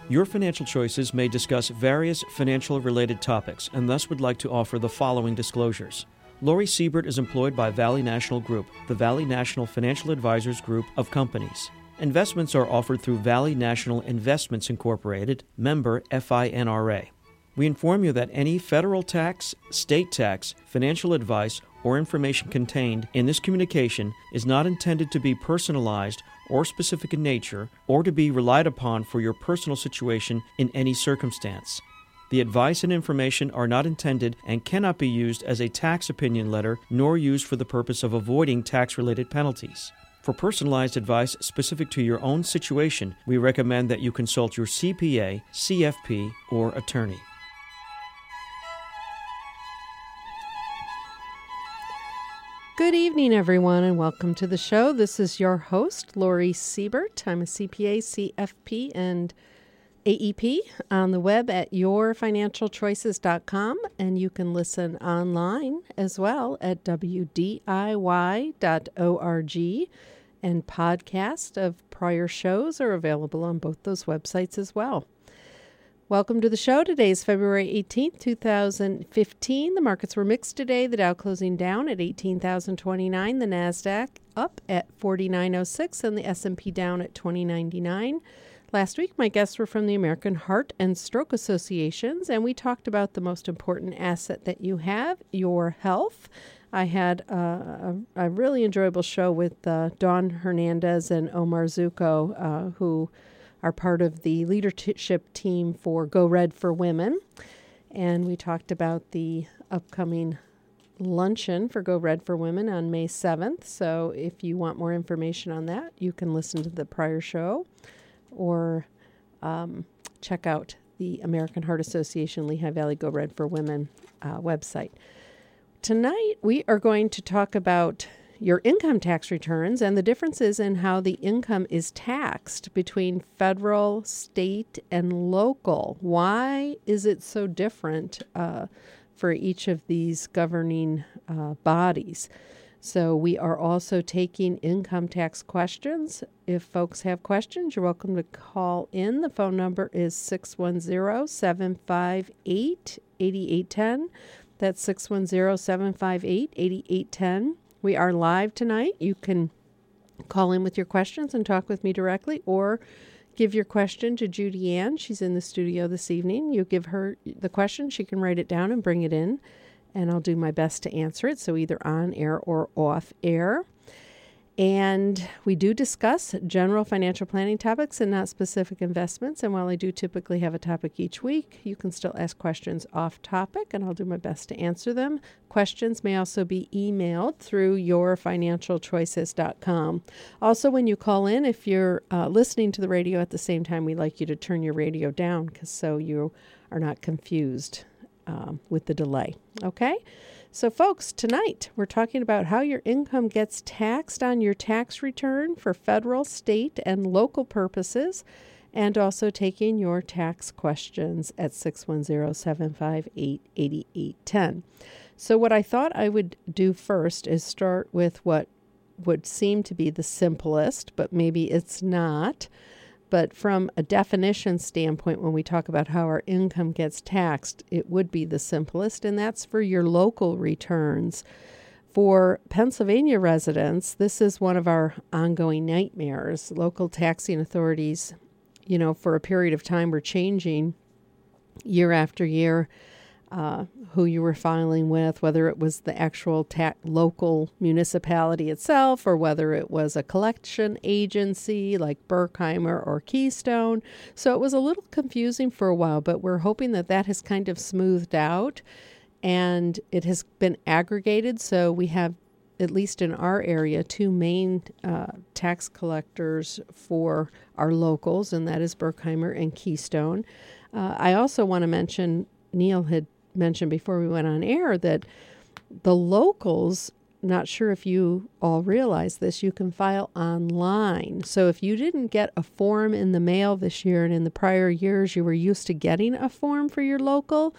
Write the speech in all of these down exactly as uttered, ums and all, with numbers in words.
Your financial choices may discuss various financial-related topics and thus would like to offer the following disclosures. Lori Siebert is employed by Valley National Group, the Valley National Financial Advisors Group of companies. Investments are offered through Valley National Investments Incorporated, member F I N R A. We inform you that any federal tax, state tax, financial advice, or information contained in this communication is not intended to be personalized or specific in nature or to be relied upon for your personal situation in any circumstance. The advice and information are not intended and cannot be used as a tax opinion letter nor used for the purpose of avoiding tax-related penalties. For personalized advice specific to your own situation, we recommend that you consult your C P A, C F P, or attorney. Good evening, everyone, and welcome to the show. This is your host, Lori Siebert. I'm a C P A, C F P, and A E P on the web at your financial choices dot com, and you can listen online as well at w d i y dot org, and podcasts of prior shows are available on both those websites as well. Welcome to the show. Today is February eighteenth, two thousand fifteen. The markets were mixed today. The Dow closing down at eighteen thousand twenty-nine. The NASDAQ up at forty-nine oh six and the S and P down at twenty ninety-nine. Last week, my guests were from the American Heart and Stroke Associations, and we talked about the most important asset that you have, your health. I had a, a, a really enjoyable show with uh, Dawn Hernandez and Omar Zuko, uh, who are part of the leadership team for Go Red for Women. And we talked about the upcoming luncheon for Go Red for Women on May seventh. So if you want more information on that, you can listen to the prior show or um, check out the American Heart Association Lehigh Valley Go Red for Women uh, website. Tonight, we are going to talk about your income tax returns and the differences in how the income is taxed between federal, state, and local. Why is it so different uh, for each of these governing uh, bodies? So we are also taking income tax questions. If folks have questions, you're welcome to call in. The phone number is six one zero, seven five eight, eight eight one zero. That's six one zero, seven five eight, eight eight one zero. We are live tonight. You can call in with your questions and talk with me directly, or give your question to Judy Ann. She's in the studio this evening. You give her the question, she can write it down and bring it in, and I'll do my best to answer it, so either on air or off air. And we do discuss general financial planning topics and not specific investments. And while I do typically have a topic each week, you can still ask questions off topic, and I'll do my best to answer them. Questions may also be emailed through your financial choices dot com. Also, when you call in, if you're uh, listening to the radio at the same time, we'd like you to turn your radio down, because so you are not confused um, with the delay. Okay? So, folks, tonight we're talking about how your income gets taxed on your tax return for federal, state, and local purposes, and also taking your tax questions at six one zero, seven five eight, eight eight one zero. So what I thought I would do first is start with what would seem to be the simplest, but maybe it's not. But from a definition standpoint, when we talk about how our income gets taxed, it would be the simplest, and that's for your local returns. For Pennsylvania residents, this is one of our ongoing nightmares. Local taxing authorities, you know, for a period of time were changing year after year uh, who you were filing with, whether it was the actual ta- local municipality itself or whether it was a collection agency like Berkheimer or Keystone. So it was a little confusing for a while, but we're hoping that that has kind of smoothed out and it has been aggregated. So we have, at least in our area, two main uh, tax collectors for our locals, and that is Berkheimer and Keystone. Uh, I also want to mention, Neil had mentioned before we went on air, that the locals, not sure if you all realize this, you can file online. So if you didn't get a form in the mail this year, and in the prior years you were used to getting a form for your local,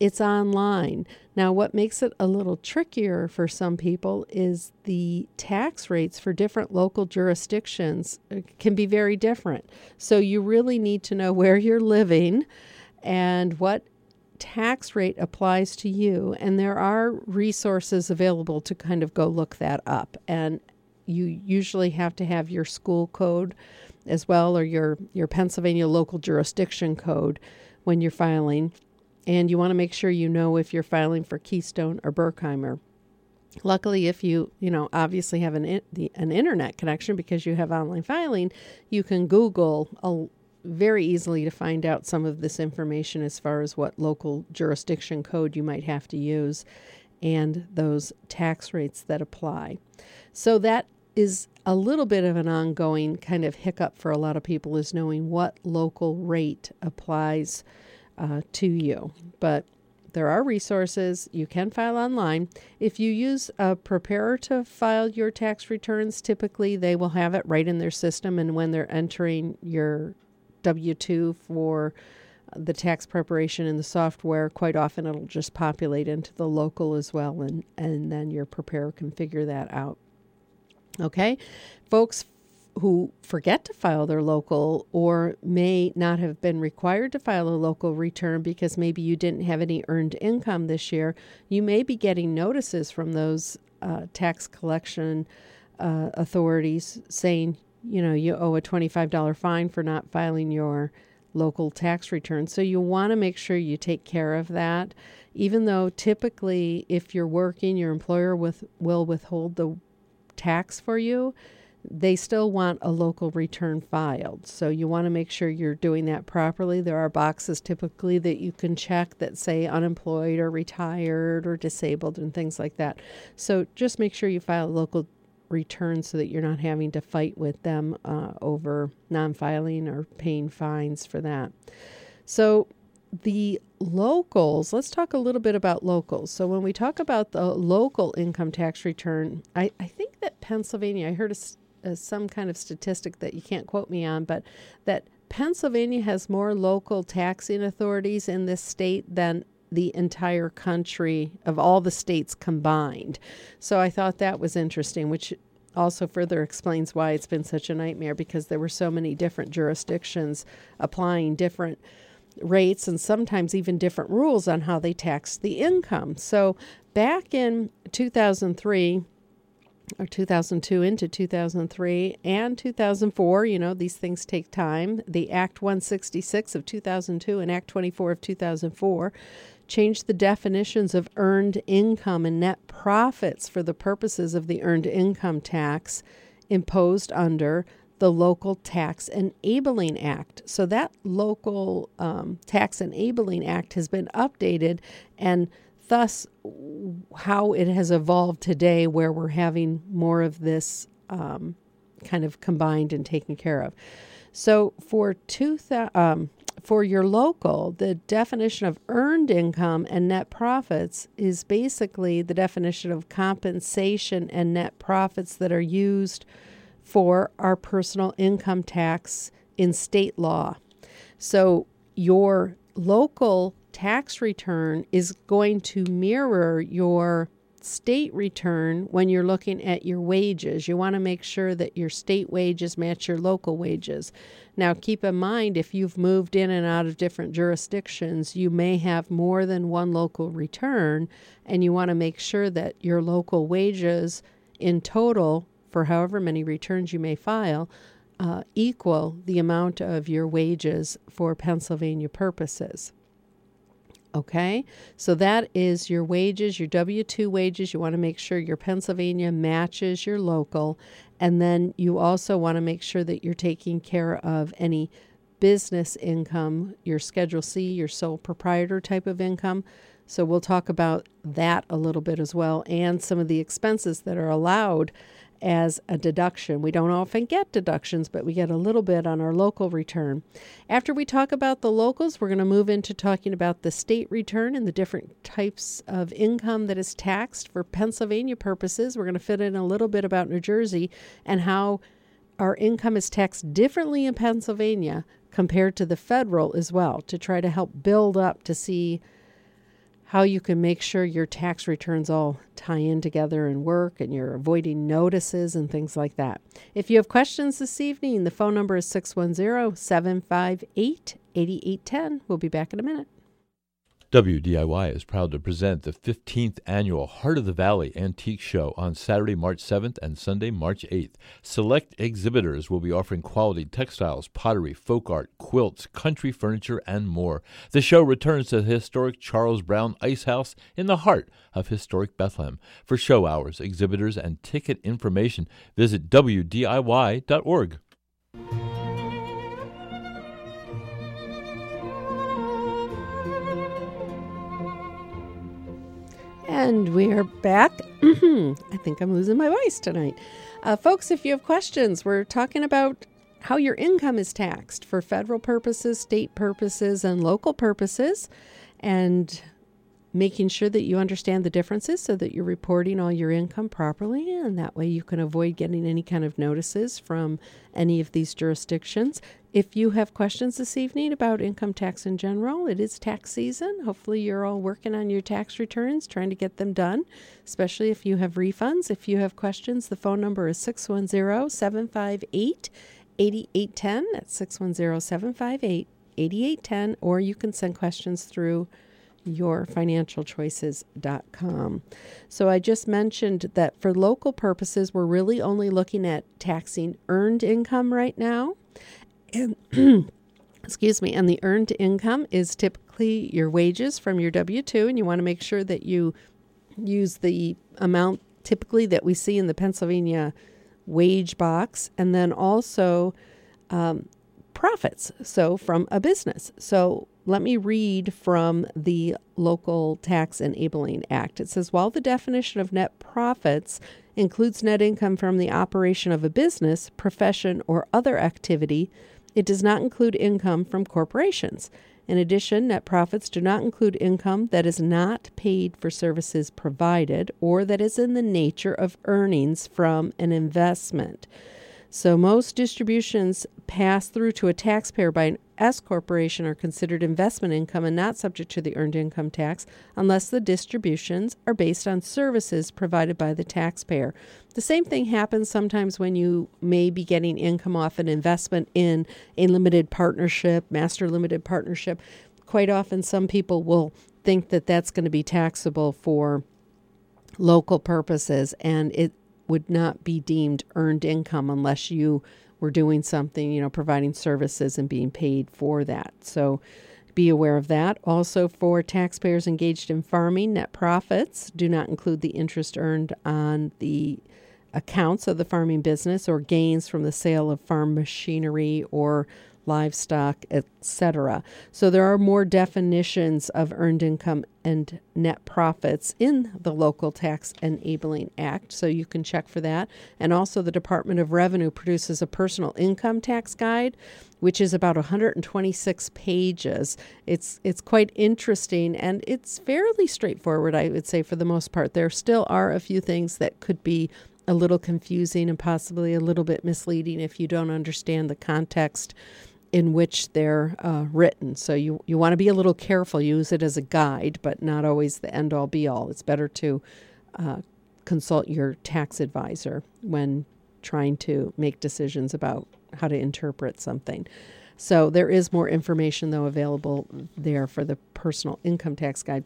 it's online. Now, what makes it a little trickier for some people is the tax rates for different local jurisdictions can be very different. So you really need to know where you're living and what tax rate applies to you. And there are resources available to kind of go look that up. And you usually have to have your school code as well, or your, your Pennsylvania local jurisdiction code when you're filing. And you want to make sure you know if you're filing for Keystone or Berkheimer. Luckily, if you, you know, obviously have an in, the, an internet connection because you have online filing, you can Google a, very easily to find out some of this information as far as what local jurisdiction code you might have to use and those tax rates that apply. So that is a little bit of an ongoing kind of hiccup for a lot of people, is knowing what local rate applies uh, to you. But there are resources. You can file online. If you use a preparer to file your tax returns, typically they will have it right in their system. And when they're entering your W two for the tax preparation in the software, quite often it'll just populate into the local as well. And, and then your preparer can figure that out. Okay, folks who forget to file their local or may not have been required to file a local return because maybe you didn't have any earned income this year, you may be getting notices from those uh, tax collection uh, authorities saying, you know, you owe a twenty-five dollars fine for not filing your local tax return. So you want to make sure you take care of that. Even though typically if you're working, your employer with, will withhold the tax for you, they still want a local return filed. So you want to make sure you're doing that properly. There are boxes typically that you can check that say unemployed or retired or disabled and things like that. So just make sure you file a local return so that you're not having to fight with them uh, over non-filing or paying fines for that. So the locals, let's talk a little bit about locals. So when we talk about the local income tax return, I, I think that Pennsylvania, I heard a, a, some kind of statistic that you can't quote me on, but that Pennsylvania has more local taxing authorities in this state than the entire country of all the states combined. So I thought that was interesting, which also further explains why it's been such a nightmare, because there were so many different jurisdictions applying different rates and sometimes even different rules on how they tax the income. So back in two thousand three or two thousand two into two thousand three and two thousand four, you know, these things take time. The Act one sixty-six of two thousand two and Act twenty-four of two thousand four changed the definitions of earned income and net profits for the purposes of the Earned Income Tax imposed under the Local Tax Enabling Act. So that Local um, Tax Enabling Act has been updated, and thus how it has evolved today, where we're having more of this um, kind of combined and taken care of. So for two thousand, um, for your local, the definition of earned income and net profits is basically the definition of compensation and net profits that are used for our personal income tax in state law. So your local tax return is going to mirror your state return when you're looking at your wages. You want to make sure that your state wages match your local wages. Now, keep in mind, if you've moved in and out of different jurisdictions, you may have more than one local return, and you want to make sure that your local wages in total, for however many returns you may file, uh, equal the amount of your wages for Pennsylvania purposes. Okay, so that is your wages, your W two wages. You want to make sure your Pennsylvania matches your local. And then you also want to make sure that you're taking care of any business income, your Schedule C, your sole proprietor type of income. So we'll talk about that a little bit as well, and some of the expenses that are allowed as a deduction. We don't often get deductions, but we get a little bit on our local return. After we talk about the locals, we're going to move into talking about the state return and the different types of income that is taxed for Pennsylvania purposes. We're going to fit in a little bit about New Jersey and how our income is taxed differently in Pennsylvania compared to the federal as well, to try to help build up to see how you can make sure your tax returns all tie in together and work, and you're avoiding notices and things like that. If you have questions this evening, the phone number is six one zero, seven five eight, eight eight one zero. We'll be back in a minute. W D I Y is proud to present the fifteenth Annual Heart of the Valley Antique Show on Saturday, March seventh and Sunday, March eighth. Select exhibitors will be offering quality textiles, pottery, folk art, quilts, country furniture, and more. The show returns to the historic Charles Brown Ice House in the heart of historic Bethlehem. For show hours, exhibitors, and ticket information, visit W D I Y dot org. And we are back. I think I'm losing my voice tonight. Uh, folks, if you have questions, we're talking about how your income is taxed for federal purposes, state purposes, and local purposes, and making sure that you understand the differences so that you're reporting all your income properly, and that way you can avoid getting any kind of notices from any of these jurisdictions. If you have questions this evening about income tax in general, it is tax season. Hopefully you're all working on your tax returns, trying to get them done, especially if you have refunds. If you have questions, the phone number is six one zero, seven five eight, eight eight one zero. That's six one zero, seven five eight, eight eight one zero, or you can send questions through your financial choices dot com. So I just mentioned that for local purposes, we're really only looking at taxing earned income right now. And excuse me, and the earned income is typically your wages from your W two, and you want to make sure that you use the amount typically that we see in the Pennsylvania wage box, and then also um, profits, so from a business. So let me read from the Local Tax Enabling Act. It says, while the definition of net profits includes net income from the operation of a business, profession, or other activity, it does not include income from corporations. In addition, net profits do not include income that is not paid for services provided or that is in the nature of earnings from an investment. So most distributions passed through to a taxpayer by an S corporation are considered investment income and not subject to the earned income tax unless the distributions are based on services provided by the taxpayer. The same thing happens sometimes when you may be getting income off an investment in a limited partnership, master limited partnership. Quite often some people will think that that's going to be taxable for local purposes, and it would not be deemed earned income unless you were doing something, you know, providing services and being paid for that. So be aware of that. Also, for taxpayers engaged in farming, net profits do not include the interest earned on the accounts of the farming business or gains from the sale of farm machinery or livestock, et cetera. So there are more definitions of earned income and net profits in the Local Tax Enabling Act, so you can check for that. And also the Department of Revenue produces a personal income tax guide, which is about one hundred twenty-six pages. It's it's quite interesting, and it's fairly straightforward, I would say, for the most part. There still are a few things that could be a little confusing and possibly a little bit misleading if you don't understand the context in which they're uh, written. So you, you want to be a little careful. Use it as a guide, but not always the end-all, be-all. It's better to uh, consult your tax advisor when trying to make decisions about how to interpret something. So there is more information, though, available there for the personal income tax guide.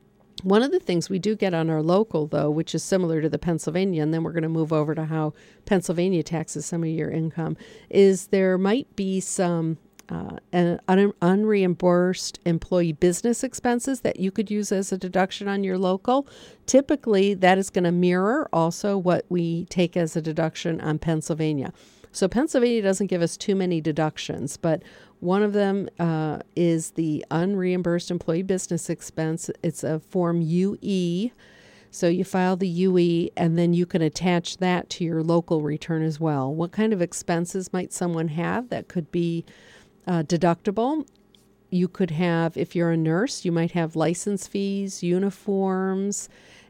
One of the things we do get on our local, though, which is similar to the Pennsylvania, and then we're going to move over to how Pennsylvania taxes some of your income, is there might be some uh, an un- unreimbursed employee business expenses that you could use as a deduction on your local. Typically, that is going to mirror also what we take as a deduction on Pennsylvania. So Pennsylvania doesn't give us too many deductions, but one of them uh, is the unreimbursed employee business expense. It's a Form U E. So you file the U E, and then you can attach that to your local return as well. What kind of expenses might someone have that could be uh, deductible? You could have, if you're a nurse, you might have license fees, uniforms,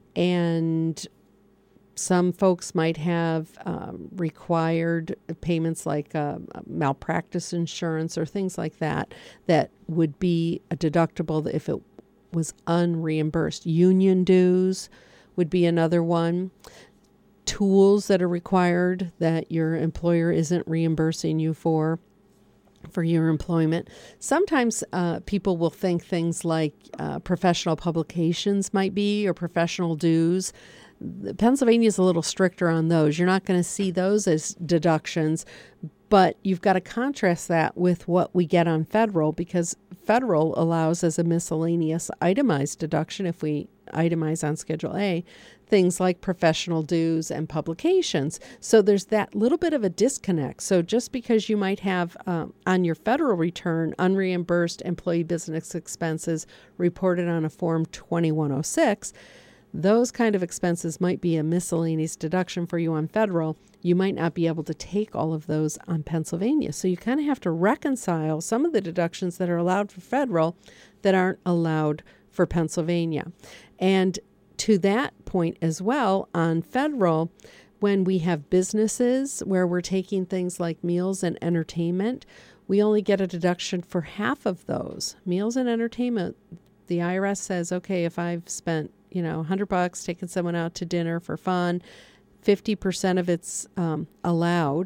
and some folks might have um, required payments like uh, malpractice insurance or things like that that would be a deductible if it was unreimbursed. Union dues would be another one. Tools that are required that your employer isn't reimbursing you for, for your employment. Sometimes uh, people will think things like uh, professional publications might be, or professional dues. Pennsylvania is a little stricter on those. You're not going to see those as deductions, but you've got to contrast that with what we get on federal, because federal allows as a miscellaneous itemized deduction, if we itemize on Schedule A, things like professional dues and publications. So there's that little bit of a disconnect. So just because you might have um, on your federal return unreimbursed employee business expenses reported on a Form twenty-one oh six, those kind of expenses might be a miscellaneous deduction for you on federal. You might not be able to take all of those on Pennsylvania. So you kind of have to reconcile some of the deductions that are allowed for federal that aren't allowed for Pennsylvania. And to that point as well, on federal, when we have businesses where we're taking things like meals and entertainment, we only get a deduction for half of those. Meals and entertainment, the I R S says, okay, if I've spent you know, a hundred bucks, taking someone out to dinner for fun, fifty percent of it's um, allowed,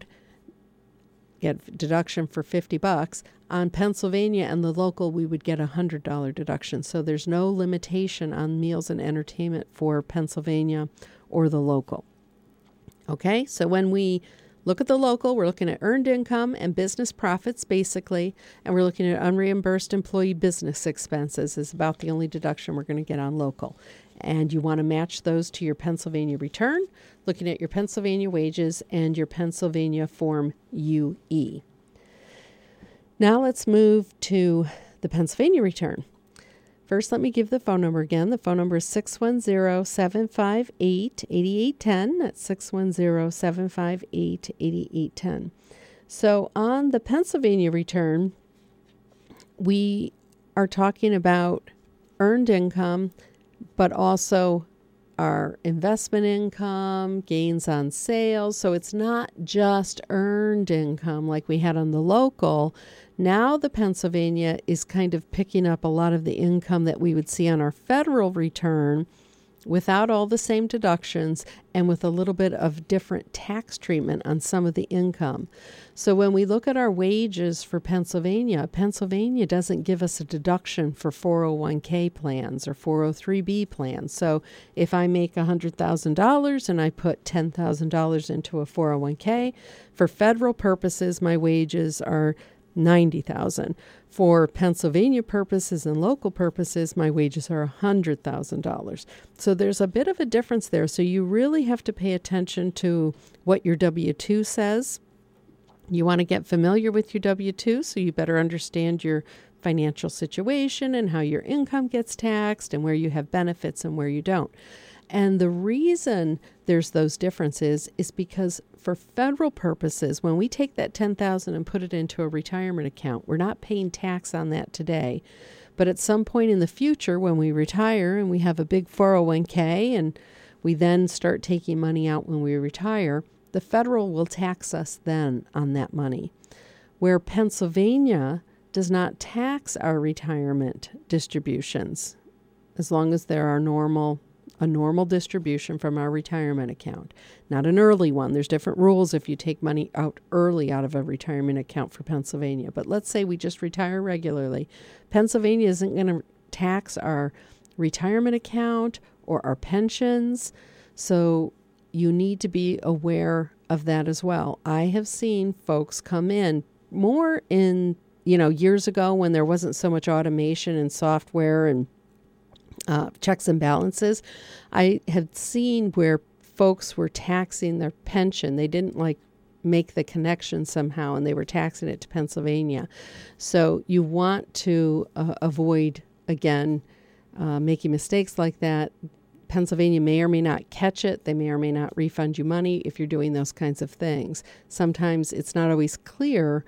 get deduction for fifty bucks. On Pennsylvania and the local, we would get a one hundred dollars deduction. So there's no limitation on meals and entertainment for Pennsylvania or the local. Okay, so when we look at the local, we're looking at earned income and business profits, basically, and we're looking at unreimbursed employee business expenses is about the only deduction we're going to get on local. And you want to match those to your Pennsylvania return, looking at your Pennsylvania wages and your Pennsylvania Form U E. Now let's move to the Pennsylvania return. First, let me give the phone number again. The phone number is six one zero, seven five eight, eight eight one zero. That's six one zero, seven five eight, eight eight one zero. So on the Pennsylvania return, we are talking about earned income, but also our investment income, gains on sales. So it's not just earned income like we had on the local. Now the Pennsylvania is kind of picking up a lot of the income that we would see on our federal return without all the same deductions and with a little bit of different tax treatment on some of the income. So when we look at our wages for Pennsylvania, Pennsylvania doesn't give us a deduction for four oh one k plans or four oh three b plans. So if I make one hundred thousand dollars and I put ten thousand dollars into a four oh one k, for federal purposes, my wages are ninety thousand dollars. For Pennsylvania purposes and local purposes, my wages are one hundred thousand dollars. So there's a bit of a difference there. So you really have to pay attention to what your W two says. You want to get familiar with your W two, so you better understand your financial situation and how your income gets taxed and where you have benefits and where you don't. And the reason there's those differences is because for federal purposes, when we take that ten thousand dollars and put it into a retirement account, we're not paying tax on that today. But at some point in the future, when we retire and we have a big four oh one k and we then start taking money out when we retire, the federal will tax us then on that money. Where Pennsylvania does not tax our retirement distributions, as long as there are normal a normal distribution from our retirement account, not an early one. There's different rules if you take money out early out of a retirement account for Pennsylvania. But let's say we just retire regularly. Pennsylvania isn't going to tax our retirement account or our pensions. So you need to be aware of that as well. I have seen folks come in more in, you know, years ago when there wasn't so much automation and software and Uh, checks and balances. I had seen where folks were taxing their pension. They didn't like make the connection somehow, and they were taxing it to Pennsylvania. So you want to uh, avoid, again, uh, making mistakes like that. Pennsylvania may or may not catch it. They may or may not refund you money if you're doing those kinds of things. Sometimes it's not always clear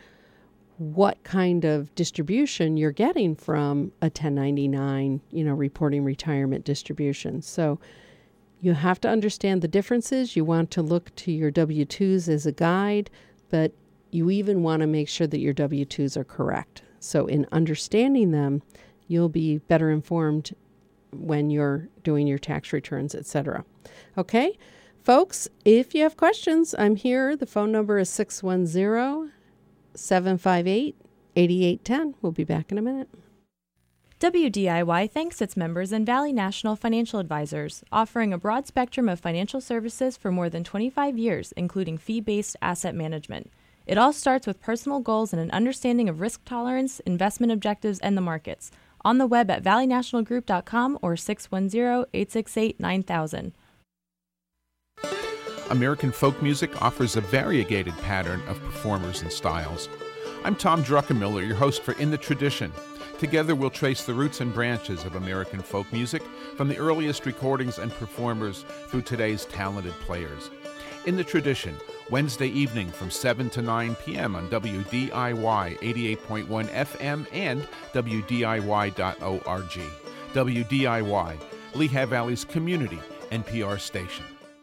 what kind of distribution you're getting from a ten ninety-nine, you know, reporting retirement distribution. So you have to understand the differences. You want to look to your W twos as a guide, but you even want to make sure that your W twos are correct. So in understanding them, you'll be better informed when you're doing your tax returns, et cetera. Okay, folks, if you have questions, I'm here. The phone number is six one zero, seven five eight, eight eight one zero. We'll be back in a minute. W D I Y thanks its members and Valley National Financial Advisors, offering a broad spectrum of financial services for more than twenty-five years, including fee-based asset management. It all starts with personal goals and an understanding of risk tolerance, investment objectives, and the markets. On the web at valley national group dot com or six one zero, eight six eight, nine thousand. American folk music offers a variegated pattern of performers and styles. I'm Tom Druckenmiller, your host for In the Tradition. Together we'll trace the roots and branches of American folk music from the earliest recordings and performers through today's talented players. In the Tradition, Wednesday evening from seven to nine p.m. on W D I Y eighty-eight point one F M and W D I Y dot org. W D I Y, Lehigh Valley's community N P R station.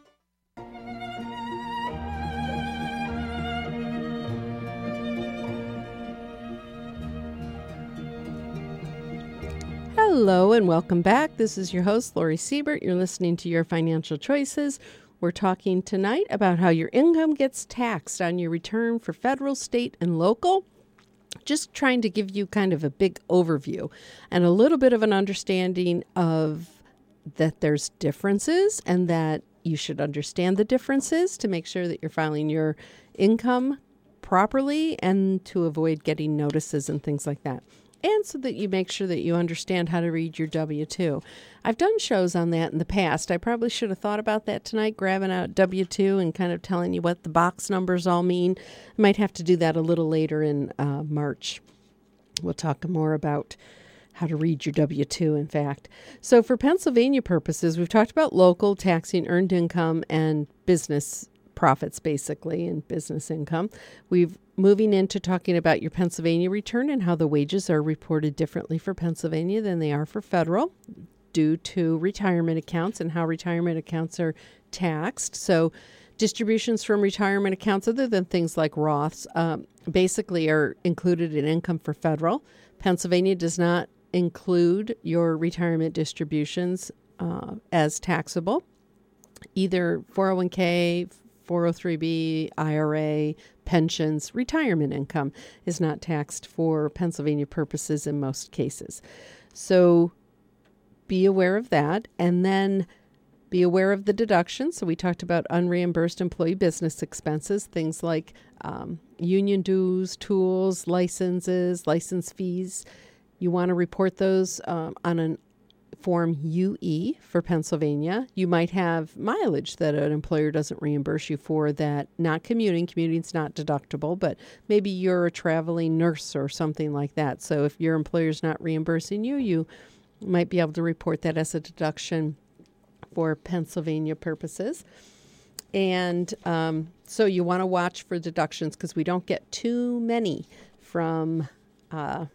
Hello and welcome back. This is your host, Lori Siebert. You're listening to Your Financial Choices. We're talking tonight about how your income gets taxed on your return for federal, state, and local. Just trying to give you kind of a big overview and a little bit of an understanding of that there's differences and that you should understand the differences to make sure that you're filing your income properly and to avoid getting notices and things like that. And so that you make sure that you understand how to read your W two. I've done shows on that in the past. I probably should have thought about that tonight, grabbing out W two and kind of telling you what the box numbers all mean. I might have to do that a little later in uh, March. We'll talk more about how to read your W two, in fact. So for Pennsylvania purposes, we've talked about local, taxing, earned income, and business profits, basically, and business income. We've moving into talking about your Pennsylvania return and how the wages are reported differently for Pennsylvania than they are for federal due to retirement accounts and how retirement accounts are taxed. So distributions from retirement accounts, other than things like Roths, um, basically are included in income for federal. Pennsylvania does not include your retirement distributions uh, as taxable. Either four oh one k, four oh three b, I R A, pensions, retirement income is not taxed for Pennsylvania purposes in most cases. So be aware of that. And then be aware of the deductions. So we talked about unreimbursed employee business expenses, things like um, union dues, tools, licenses, license fees. You want to report those um, on an Form U E for Pennsylvania. You might have mileage that an employer doesn't reimburse you for that, not commuting. Commuting's not deductible, but maybe you're a traveling nurse or something like that. So if your employer's not reimbursing you, you might be able to report that as a deduction for Pennsylvania purposes. And um, so you want to watch for deductions because we don't get too many from uh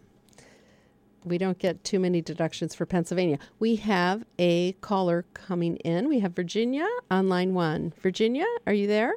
We don't get too many deductions for Pennsylvania. We have a caller coming in. We have Virginia on line one. Virginia, are you there?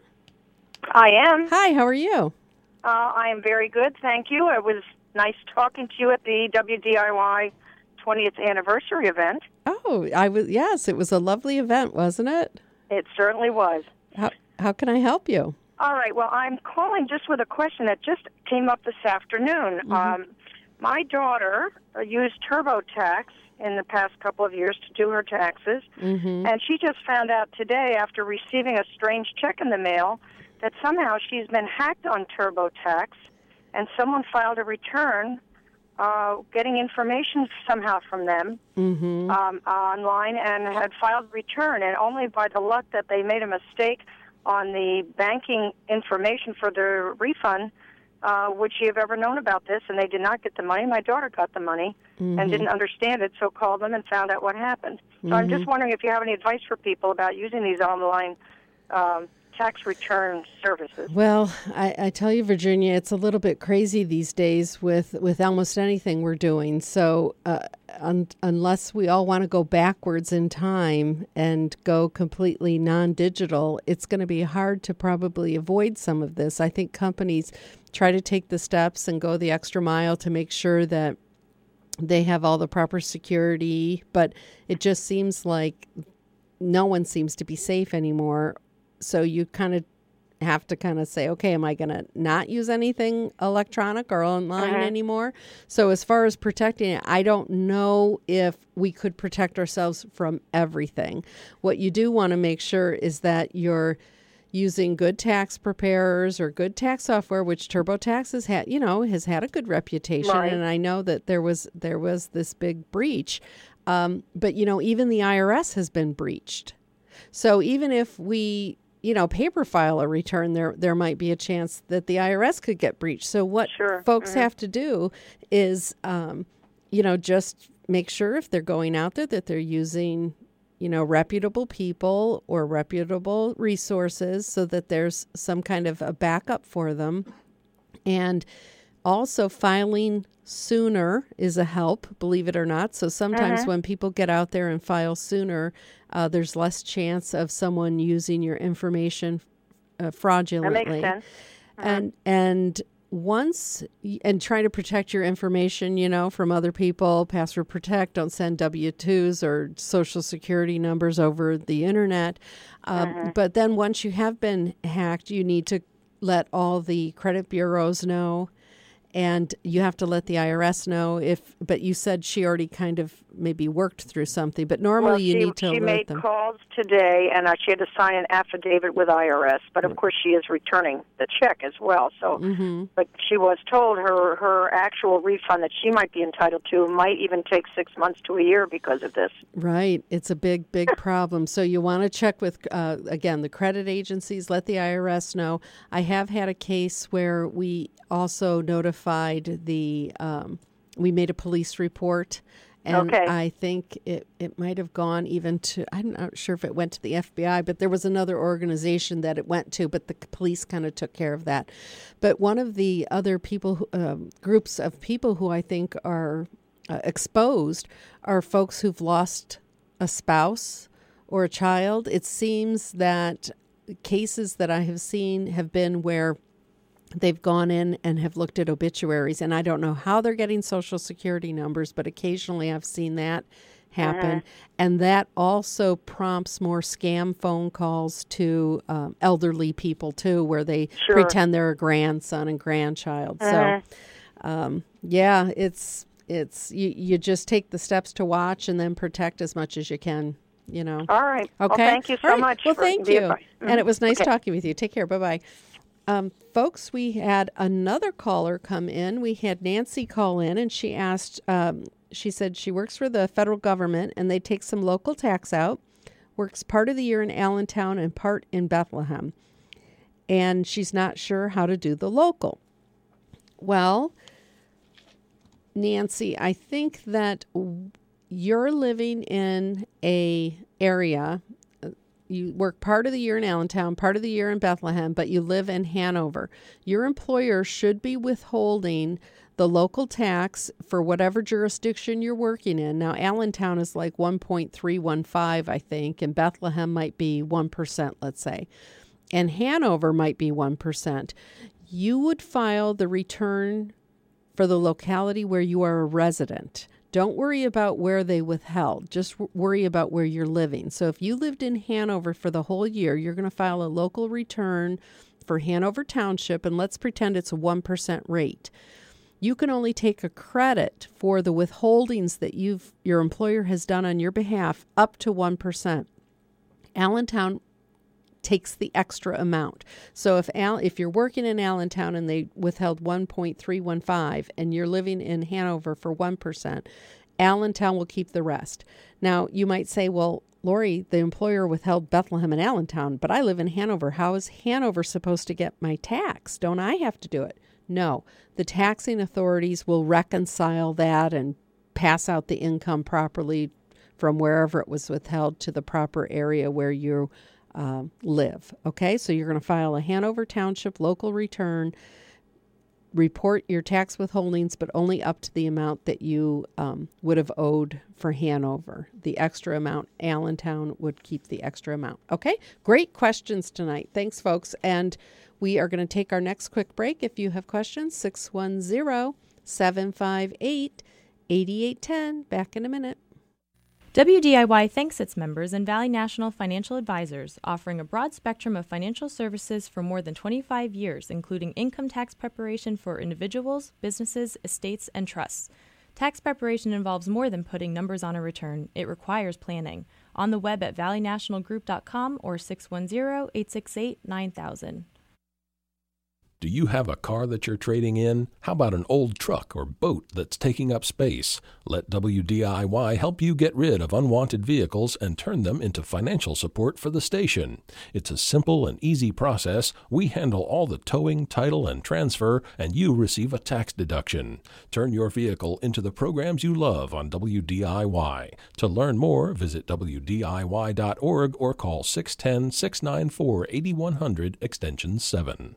I am. Hi, how are you? Uh, I am very good, thank you. It was nice talking to you at the W D I Y twentieth anniversary event. Oh, I was. Yes, it was a lovely event, wasn't it? It certainly was. How how can I help you? All right. Well, I'm calling just with a question that just came up this afternoon. Mm-hmm. Um, my daughter uh, used TurboTax in the past couple of years to do her taxes, mm-hmm. and she just found out today, after receiving a strange check in the mail, that somehow she's been hacked on TurboTax, and someone filed a return uh, getting information somehow from them mm-hmm. um, online and had filed a return, and only by the luck that they made a mistake on the banking information for the refund uh, would she have ever known about this, and they did not get the money. My daughter got the money mm-hmm. and didn't understand it, so called them and found out what happened. So mm-hmm. I'm just wondering if you have any advice for people about using these online um, tax return services. Well, I, I tell you, Virginia, it's a little bit crazy these days with, with almost anything we're doing. So uh, un- unless we all want to go backwards in time and go completely non-digital, it's going to be hard to probably avoid some of this. I think companies try to take the steps and go the extra mile to make sure that they have all the proper security, but it just seems like no one seems to be safe anymore. So you kind of have to kind of say, okay, am I going to not use anything electronic or online uh-huh. anymore? So as far as protecting it, I don't know if we could protect ourselves from everything. What you do want to make sure is that you're using good tax preparers or good tax software, which TurboTax has had, you know, has had a good reputation. Right. And I know that there was there was this big breach. Um, but, you know, even the I R S has been breached. So even if we, you know, paper file a return, there there might be a chance that the I R S could get breached. So what Sure. folks mm-hmm. have to do is, um, you know, just make sure if they're going out there that they're using, you know, reputable people or reputable resources so that there's some kind of a backup for them. And also filing sooner is a help, believe it or not. So sometimes uh-huh. when people get out there and file sooner, uh, there's less chance of someone using your information uh, fraudulently. That makes sense. Uh-huh. And and once and try to protect your information, you know, from other people. Password protect. Don't send W two's or social security numbers over the internet. Um, uh-huh. But then once you have been hacked, you need to let all the credit bureaus know. And you have to let the I R S know if, but you said she already kind of maybe worked through something, but normally well, you she, need to she alert made them. calls today, and uh, she had to sign an affidavit with I R S, but of course she is returning the check as well. So, Mm-hmm. but she was told her, her actual refund that she might be entitled to might even take six months to a year because of this. Right. It's a big, big problem. So you want to check with, uh, again, the credit agencies, let the I R S know. I have had a case where we also notified the, um, we made a police report. And Okay. I think it, it might have gone even to, I'm not sure if it went to the F B I, but there was another organization that it went to, but the police kind of took care of that. But one of the other people, who, um, groups of people who I think are uh, exposed are folks who've lost a spouse or a child. It seems that cases that I have seen have been where they've gone in and have looked at obituaries, and I don't know how they're getting Social Security numbers, but occasionally I've seen that happen. Uh-huh. And that also prompts more scam phone calls to um, elderly people, too, where they Sure. pretend they're a grandson and grandchild. Uh-huh. So, um, yeah, it's it's you, you just take the steps to watch and then protect as much as you can, you know. All right. Okay. Well, thank you so All right. much. Well, for thank the you. advice. Mhm. And it was nice Okay. talking with you. Take care. Bye-bye. Um, folks, we had another caller come in. We had Nancy call in, and she asked, um, she said she works for the federal government, and they take some local tax out, works part of the year in Allentown and part in Bethlehem. And she's not sure how to do the local. Well, Nancy, I think that you're living in a area. You work part of the year in Allentown, part of the year in Bethlehem, but you live in Hanover. Your employer should be withholding the local tax for whatever jurisdiction you're working in. Now, Allentown is like one point three one five, I think, and Bethlehem might be one percent, let's say. And Hanover might be one percent. You would file the return for the locality where you are a resident. Don't worry about where they withheld. Just w- worry about where you're living. So if you lived in Hanover for the whole year, you're going to file a local return for Hanover Township, and let's pretend it's a one percent rate. You can only take a credit for the withholdings that you've your employer has done on your behalf up to one percent. Allentown takes the extra amount. So if Al, if you're working in Allentown and they withheld one point three one five and you're living in Hanover for one percent, Allentown will keep the rest. Now, you might say, well, Lori, the employer withheld Bethlehem and Allentown, but I live in Hanover. How is Hanover supposed to get my tax? Don't I have to do it? No. The taxing authorities will reconcile that and pass out the income properly from wherever it was withheld to the proper area where you uh, live. Okay, so you're going to file a Hanover Township local return, report your tax withholdings, but only up to the amount that you um, would have owed for Hanover. The extra amount, Allentown would keep the extra amount. Okay, great questions tonight. Thanks, folks. And we are going to take our next quick break. If you have questions, six one zero, seven five eight, eighty-eight ten. Back in a minute. W D I Y thanks its members and Valley National Financial Advisors, offering a broad spectrum of financial services for more than twenty-five years, including income tax preparation for individuals, businesses, estates, and trusts. Tax preparation involves more than putting numbers on a return. It requires planning. On the web at valley national group dot com or six one zero, eight six eight, nine thousand. Do you have a car that you're trading in? How about an old truck or boat that's taking up space? Let W D I Y help you get rid of unwanted vehicles and turn them into financial support for the station. It's a simple and easy process. We handle all the towing, title, and transfer, and you receive a tax deduction. Turn your vehicle into the programs you love on W D I Y. To learn more, visit W D I Y dot org or call six one zero, six nine four, eight one zero zero extension seven.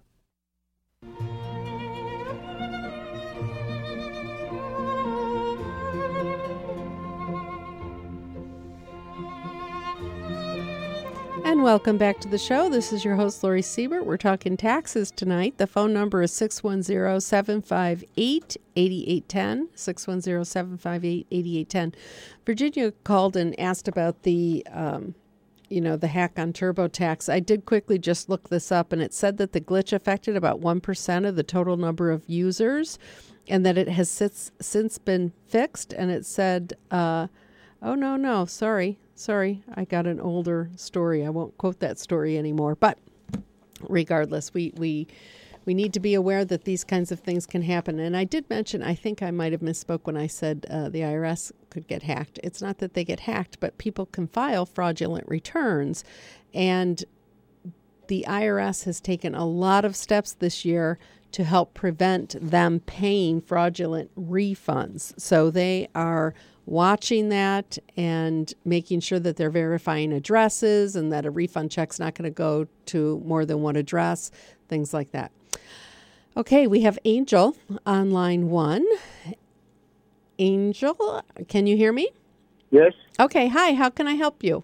And welcome back to the show. This is your host, Lori Siebert. We're talking taxes tonight. The phone number is six one zero, seven five eight, eight eight one zero, six one zero, seven five eight, eight eight one zero. Virginia called and asked about the, um, you know, the hack on TurboTax. I did quickly just look this up, and it said that the glitch affected about one percent of the total number of users, and that it has since, since been fixed. And it said, uh, oh, no, no, sorry. Sorry, I got an older story. I won't quote that story anymore. But regardless, we we we need to be aware that these kinds of things can happen. And I did mention, I think I might have misspoke when I said uh, the I R S could get hacked. It's not that they get hacked, but people can file fraudulent returns. And the I R S has taken a lot of steps this year to help prevent them paying fraudulent refunds. So they are watching that and making sure that they're verifying addresses and that a refund check's not going to go to more than one address, things like that. Okay, we have Angel on line one. Angel, can you hear me? Yes. Okay, hi, how can I help you?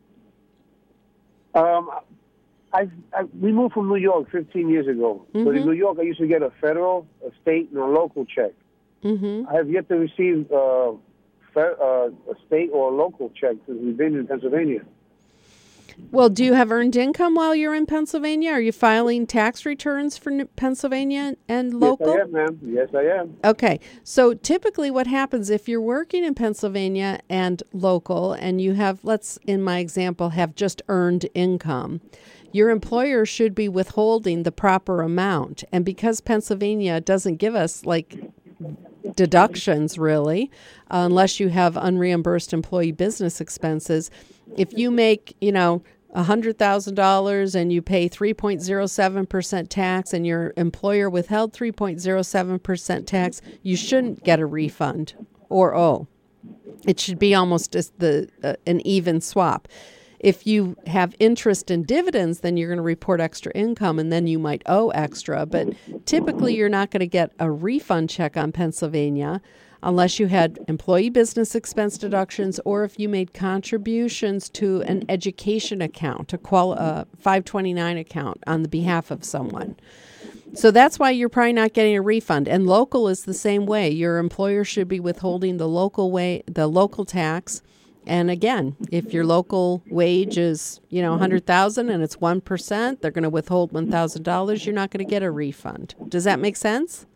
Um, I, I we moved from New York fifteen years ago. Mm-hmm. But in New York, I used to get a federal, a state, and a local check. Mm-hmm. I have yet to receive uh, fe- uh, a state or a local check since we've been in Pennsylvania. Well, do you have earned income while you're in Pennsylvania? Are you filing tax returns for N- Pennsylvania and local? Yes, I am, ma'am. Yes, I am. Okay. So typically what happens if you're working in Pennsylvania and local and you have, let's, in my example, have just earned income, your employer should be withholding the proper amount. And because Pennsylvania doesn't give us, like, deductions, really, uh, unless you have unreimbursed employee business expenses, if you make, you know, one hundred thousand dollars and you pay three point zero seven percent tax and your employer withheld three point zero seven percent tax, you shouldn't get a refund or owe. It should be almost as the uh, an even swap. If you have interest and dividends, then you're going to report extra income and then you might owe extra. But typically you're not going to get a refund check on Pennsylvania unless you had employee business expense deductions or if you made contributions to an education account, a quali- uh, five twenty-nine account on the behalf of someone. So that's why you're probably not getting a refund. And local is the same way. Your employer should be withholding the local way, the local tax. And again, if your local wage is, you know, one hundred thousand dollars and it's one percent, they're going to withhold one thousand dollars. You're not going to get a refund. Does that make sense?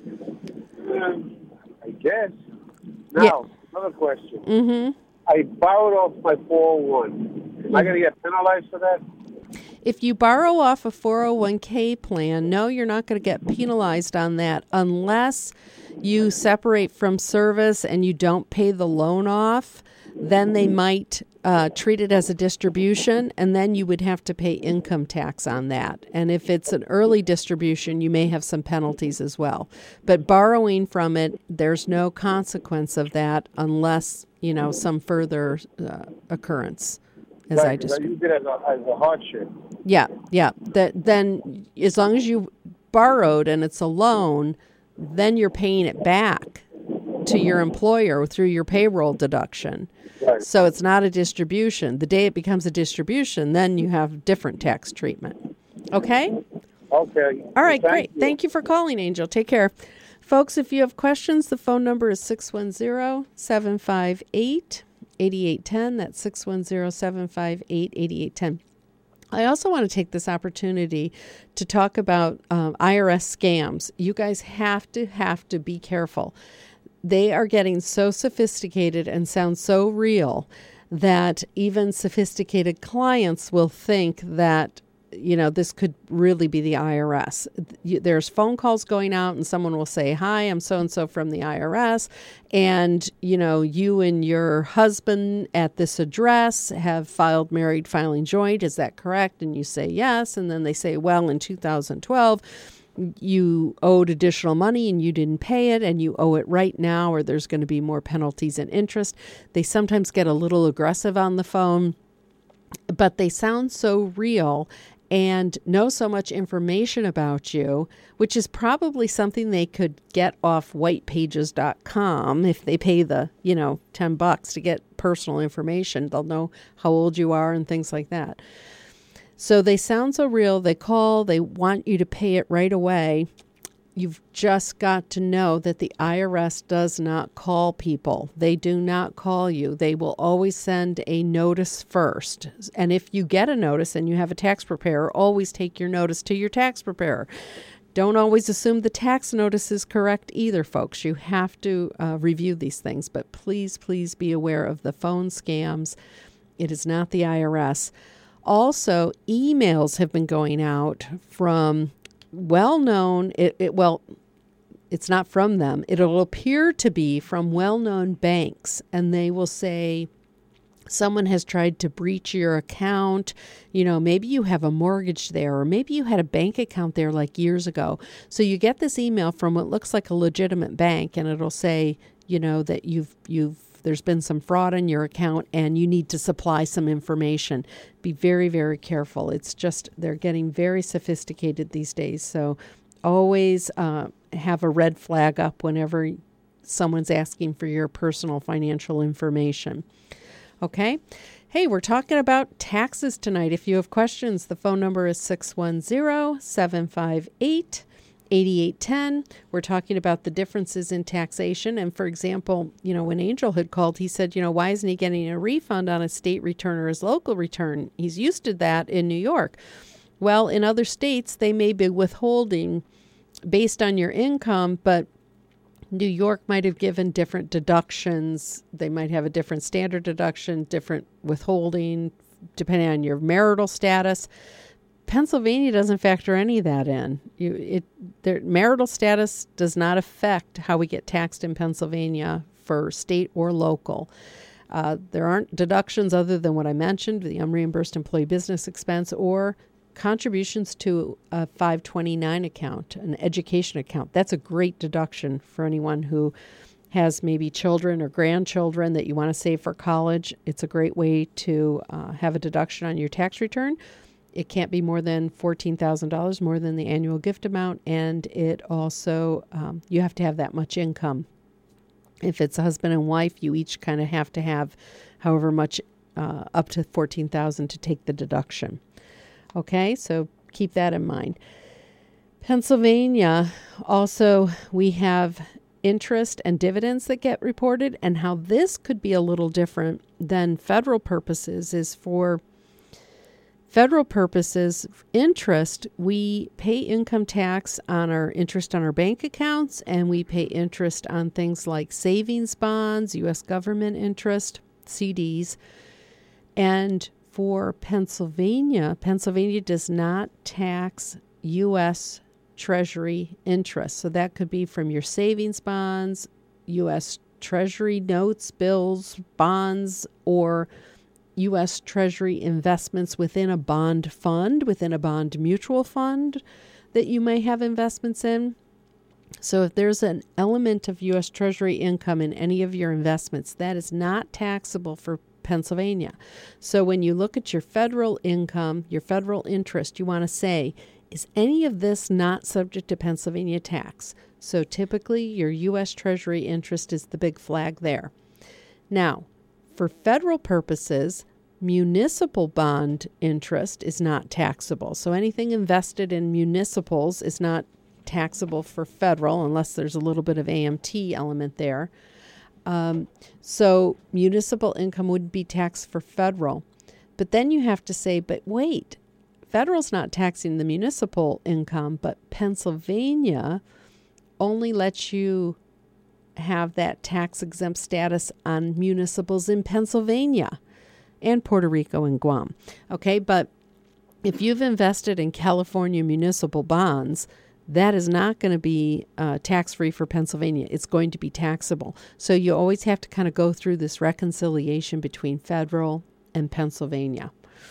Um, I guess. Now, Yeah. another question. Mm-hmm. I borrowed off my four oh one. Am I going to get penalized for that? If you borrow off a four oh one k plan, no, you're not going to get penalized on that unless you separate from service and you don't pay the loan off. Then they might uh, treat it as a distribution, and then you would have to pay income tax on that. And if it's an early distribution, you may have some penalties as well. But borrowing from it, there's no consequence of that unless, you know, some further uh, occurrence, as Right, I 'cause just... I used it as a, as a hardship. Yeah, yeah. That then, as long as you borrowed and it's a loan, then you're paying it back to your employer through your payroll deduction. Right. So it's not a distribution. The day it becomes a distribution, then you have different tax treatment. Okay? Okay. All right, Thank great. you. Thank you for calling, Angel. Take care. Folks, if you have questions, the phone number is six one zero, seven five eight, eight eight one zero. That's six one zero, seven five eight, eight eight one zero. I also want to take this opportunity to talk about um, I R S scams. You guys have to, have to be careful. They are getting so sophisticated and sound so real that even sophisticated clients will think that, you know, this could really be the I R S. There's phone calls going out and someone will say, hi, I'm so-and-so from the I R S. And, you know, you and your husband at this address have filed married filing joint. Is that correct? And you say yes. And then they say, well, in two thousand twelve, you owed additional money and you didn't pay it and you owe it right now, or there's going to be more penalties and interest. They sometimes get a little aggressive on the phone, but they sound so real and know so much information about you, which is probably something they could get off white pages dot com if they pay the, you know, ten bucks to get personal information. They'll know how old you are and things like that. So they sound so real. They call, they want you to pay it right away. You've just got to know that the I R S does not call people. They do not call you. They will always send a notice first. And if you get a notice and you have a tax preparer, always take your notice to your tax preparer. Don't always assume the tax notice is correct either, folks. You have to uh, review these things. But please, please be aware of the phone scams. It is not the I R S. Also, emails have been going out from well-known, it, it well, it's not from them. It'll appear to be from well-known banks, and they will say, someone has tried to breach your account. You know, maybe you have a mortgage there, or maybe you had a bank account there like years ago. So you get this email from what looks like a legitimate bank, and it'll say, you know, that you've you've there's been some fraud in your account and you need to supply some information. Be very, very careful. It's just, they're getting very sophisticated these days. So always uh, have a red flag up whenever someone's asking for your personal financial information. Okay? Hey, we're talking about taxes tonight. If you have questions, the phone number is six one zero, seven five eight, eight eight one zero. We're talking about the differences in taxation. And for example, you know, when Angel had called, he said, you know, why isn't he getting a refund on his state return or his local return? He's used to that in New York. Well, in other states, they may be withholding based on your income, but New York might have given different deductions. They might have a different standard deduction, different withholding, depending on your marital status. Pennsylvania doesn't factor any of that in. You, it, their marital status does not affect how we get taxed in Pennsylvania for state or local. Uh, there aren't deductions other than what I mentioned, the unreimbursed employee business expense or contributions to a five twenty-nine account, an education account. That's a great deduction for anyone who has maybe children or grandchildren that you want to save for college. It's a great way to uh, have a deduction on your tax return. It can't be more than fourteen thousand dollars, more than the annual gift amount, and it also, um, you have to have that much income. If it's a husband and wife, you each kind of have to have however much, uh, up to fourteen thousand dollars to take the deduction. Okay, so keep that in mind. Pennsylvania, also, we have interest and dividends that get reported, and how this could be a little different than federal purposes is for federal purposes, interest, we pay income tax on our interest on our bank accounts, and we pay interest on things like savings bonds, U S government interest, C Ds. And for Pennsylvania, Pennsylvania does not tax U S Treasury interest. So that could be from your savings bonds, U S Treasury notes, bills, bonds, or U S Treasury investments within a bond fund, within a bond mutual fund that you may have investments in. So if there's an element of U S Treasury income in any of your investments, that is not taxable for Pennsylvania. So when you look at your federal income, your federal interest, you want to say, is any of this not subject to Pennsylvania tax? So typically your U S Treasury interest is the big flag there. Now, for federal purposes, municipal bond interest is not taxable. So anything invested in municipals is not taxable for federal unless there's a little bit of A M T element there. Um, so municipal income would be taxed for federal. But then you have to say, but wait, federal's not taxing the municipal income, but Pennsylvania only lets you have that tax exempt status on municipals in Pennsylvania and Puerto Rico and Guam. Okay, but if you've invested in California municipal bonds, that is not going to be uh, tax-free for Pennsylvania. It's going to be taxable. So you always have to kind of go through this reconciliation between federal and Pennsylvania.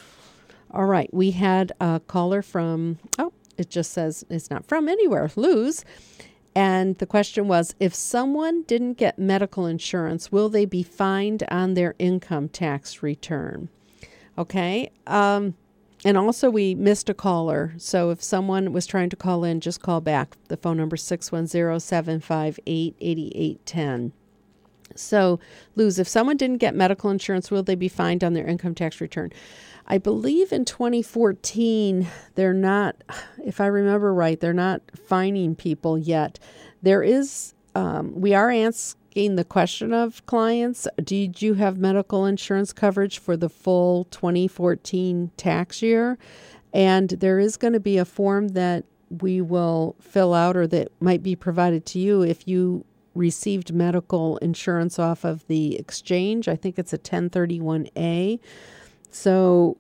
All right, we had a caller from, oh, it just says it's not from anywhere, Luz. And the question was, if someone didn't get medical insurance, will they be fined on their income tax return? Okay. Um, and also we missed a caller. So if someone was trying to call in, just call back. The phone number is six one zero, seven five eight, eight eight one zero. So, Luz, if someone didn't get medical insurance, will they be fined on their income tax return? I believe in twenty fourteen, they're not, if I remember right, they're not fining people yet. There is, um, we are asking the question of clients, did you have medical insurance coverage for the full twenty fourteen tax year? And there is going to be a form that we will fill out or that might be provided to you if you received medical insurance off of the exchange. I think it's a ten thirty-one A. So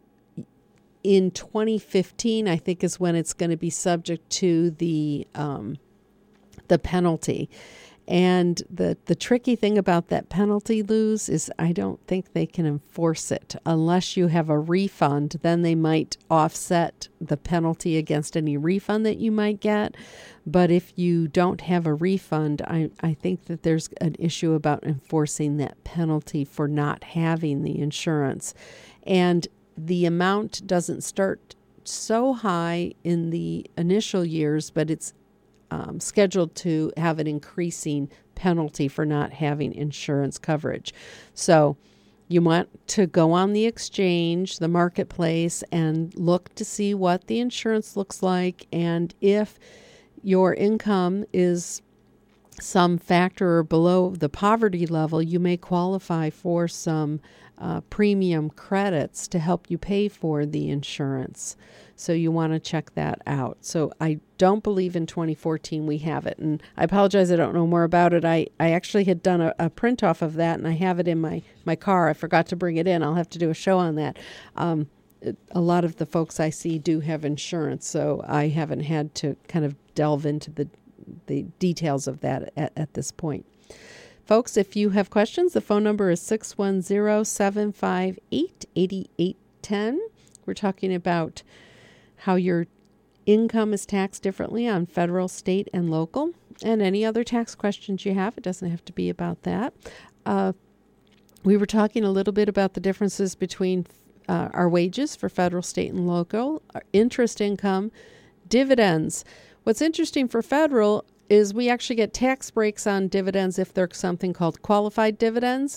in twenty fifteen, I think is when it's going to be subject to the um, the penalty. And the, the tricky thing about that penalty, Luz, is I don't think they can enforce it unless you have a refund. Then they might offset the penalty against any refund that you might get. But if you don't have a refund, I, I think that there's an issue about enforcing that penalty for not having the insurance. And the amount doesn't start so high in the initial years, but it's um, scheduled to have an increasing penalty for not having insurance coverage. So you want to go on the exchange, the marketplace, and look to see what the insurance looks like. And if your income is some factor below the poverty level, you may qualify for some uh, premium credits to help you pay for the insurance. So you want to check that out. So I don't believe in twenty fourteen we have it. And I apologize, I don't know more about it. I, I actually had done a, a print off of that, and I have it in my, my car. I forgot to bring it in. I'll have to do a show on that. Um, a lot of the folks I see do have insurance, so I haven't had to kind of delve into the the details of that at, at this point. Folks, if you have questions, the phone number is six one zero, seven five eight, eight eight one zero. We're talking about how your income is taxed differently on federal, state, and local, and any other tax questions you have. It doesn't have to be about that. Uh, we were talking a little bit about the differences between uh, our wages for federal, state, and local, our interest income, dividends. What's interesting for federal is we actually get tax breaks on dividends if they're something called qualified dividends.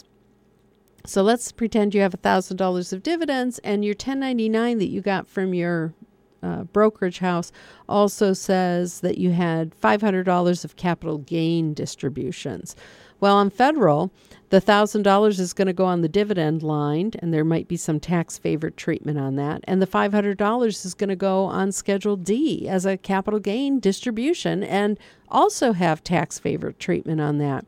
So let's pretend you have one thousand dollars of dividends and your ten ninety-nine that you got from your uh, brokerage house also says that you had five hundred dollars of capital gain distributions. Well, on federal, the one thousand dollars is going to go on the dividend line, and there might be some tax favored treatment on that. And the five hundred dollars is going to go on Schedule D as a capital gain distribution and also have tax favored treatment on that.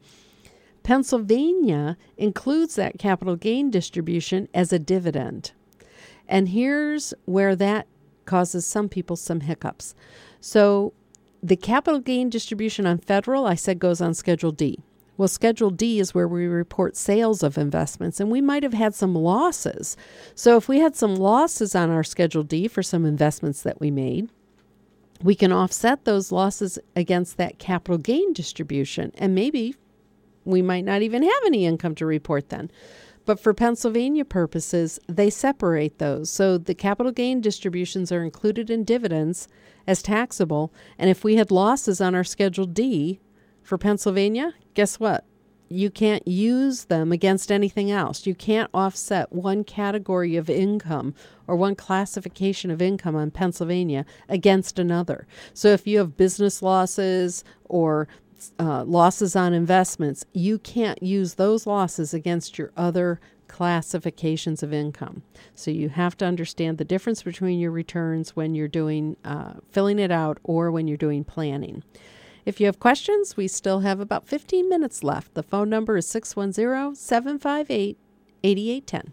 Pennsylvania includes that capital gain distribution as a dividend. And here's where that causes some people some hiccups. So the capital gain distribution on federal, I said, goes on Schedule D. Well, Schedule D is where we report sales of investments, and we might have had some losses. So if we had some losses on our Schedule D for some investments that we made, we can offset those losses against that capital gain distribution, and maybe we might not even have any income to report then. But for Pennsylvania purposes, they separate those. So the capital gain distributions are included in dividends as taxable, and if we had losses on our Schedule D for Pennsylvania, guess what? you can't use them against anything else. You can't offset one category of income or one classification of income on Pennsylvania against another. So if you have business losses or uh, losses on investments, you can't use those losses against your other classifications of income. So you have to understand the difference between your returns when you're doing uh, filling it out or when you're doing planning. If you have questions, we still have about fifteen minutes left. The phone number is six one zero, seven five eight, eight eight one zero.